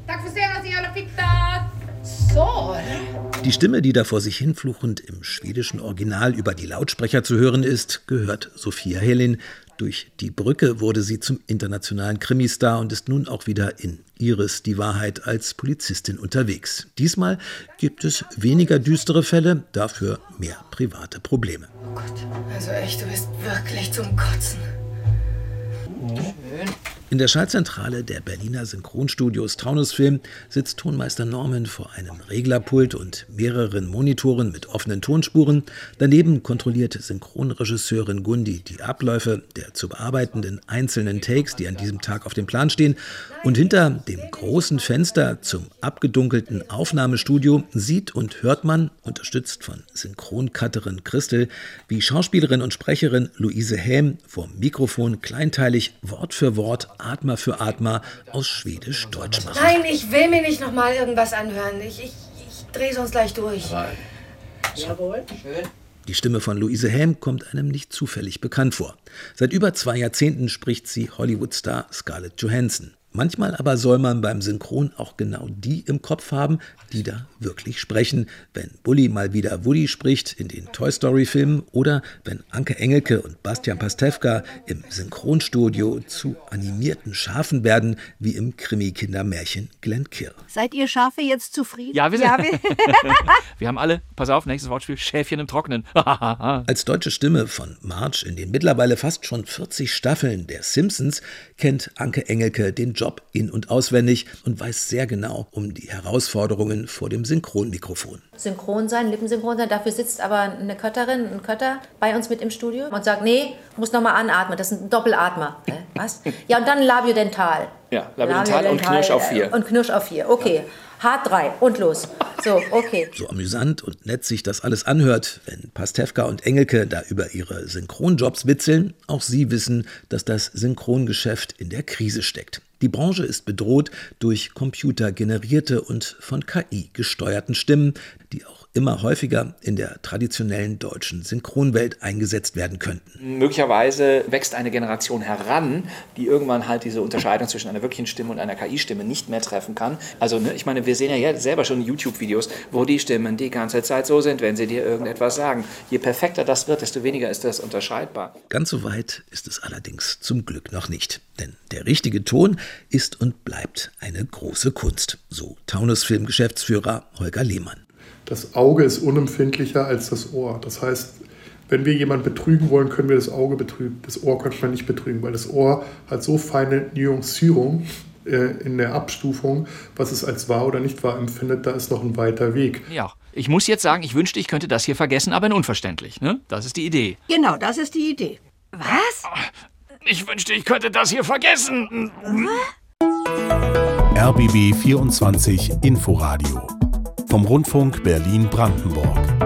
Tack för senast, jävla fitta! So. Die Stimme, die da vor sich hinfluchend im schwedischen Original über die Lautsprecher zu hören ist, gehört Sofia Helin. Durch Die Brücke wurde sie zum internationalen Krimistar und ist nun auch wieder in Iris die Wahrheit als Polizistin unterwegs. Diesmal gibt es weniger düstere Fälle, dafür mehr private Probleme. Oh Gott, also echt, du bist wirklich zum Kotzen. Schön. In der Schaltzentrale der Berliner Synchronstudios Taunus Film sitzt Tonmeister Norman vor einem Reglerpult und mehreren Monitoren mit offenen Tonspuren. Daneben kontrolliert Synchronregisseurin Gundi die Abläufe der zu bearbeitenden einzelnen Takes, die an diesem Tag auf dem Plan stehen. Und hinter dem großen Fenster zum abgedunkelten Aufnahmestudio sieht und hört man, unterstützt von Synchroncutterin Christel, wie Schauspielerin und Sprecherin Louise Häm vom Mikrofon kleinteilig Wort für Wort, Atma für Atma aus Schwedisch-Deutsch macht. Nein, ich will mir nicht noch mal irgendwas anhören. Ich drehe sonst gleich durch. Rein. Jawohl. Schön. Die Stimme von Louise Häm kommt einem nicht zufällig bekannt vor. Seit über 2 Jahrzehnten spricht sie Hollywood-Star Scarlett Johansson. Manchmal aber soll man beim Synchron auch genau die im Kopf haben, die da wirklich sprechen. Wenn Bully mal wieder Woody spricht in den Toy-Story-Filmen oder wenn Anke Engelke und Bastian Pastewka im Synchronstudio zu animierten Schafen werden, wie im Krimi-Kindermärchen Glenn Kill. Seid ihr Schafe jetzt zufrieden? Ja, wir sind. Wir haben alle, pass auf, nächstes Wortspiel, Schäfchen im Trockenen. Als deutsche Stimme von Marge in den mittlerweile fast schon 40 Staffeln der Simpsons kennt Anke Engelke den Job in- und auswendig und weiß sehr genau um die Herausforderungen vor dem Synchronmikrofon. Synchron sein, lippensynchron sein, dafür sitzt aber eine Kötterin, ein Kötter bei uns mit im Studio und sagt, nee, muss nochmal anatmen, das ist ein Doppelatmer. Was? Ja, und dann Labiodental. Ja, Labiodental und Knirsch auf 4. Und Knirsch auf 4, okay. Ja. Hart 3 und los. So, okay. So amüsant und nett sich das alles anhört, wenn Pastewka und Engelke da über ihre Synchronjobs witzeln, auch sie wissen, dass das Synchrongeschäft in der Krise steckt. Die Branche ist bedroht durch computergenerierte und von KI gesteuerten Stimmen, die auch immer häufiger in der traditionellen deutschen Synchronwelt eingesetzt werden könnten. Möglicherweise wächst eine Generation heran, die irgendwann halt diese Unterscheidung zwischen einer wirklichen Stimme und einer KI-Stimme nicht mehr treffen kann. Also ich meine, wir sehen ja selber schon YouTube-Videos, wo die Stimmen die ganze Zeit so sind, wenn sie dir irgendetwas sagen. Je perfekter das wird, desto weniger ist das unterscheidbar. Ganz so weit ist es allerdings zum Glück noch nicht. Denn der richtige Ton ist und bleibt eine große Kunst, so Taunus-Film-Geschäftsführer Holger Lehmann. Das Auge ist unempfindlicher als das Ohr. Das heißt, wenn wir jemanden betrügen wollen, können wir das Auge betrügen. Das Ohr könnte man nicht betrügen, weil das Ohr hat so feine Nuancierung in der Abstufung, was es als wahr oder nicht wahr empfindet, da ist noch ein weiter Weg. Ja, ich muss jetzt sagen, ich wünschte, ich könnte das hier vergessen, aber in unverständlich. Ne? Das ist die Idee. Genau, das ist die Idee. Was? Ich wünschte, ich könnte das hier vergessen. RBB 24 Inforadio vom Rundfunk Berlin-Brandenburg.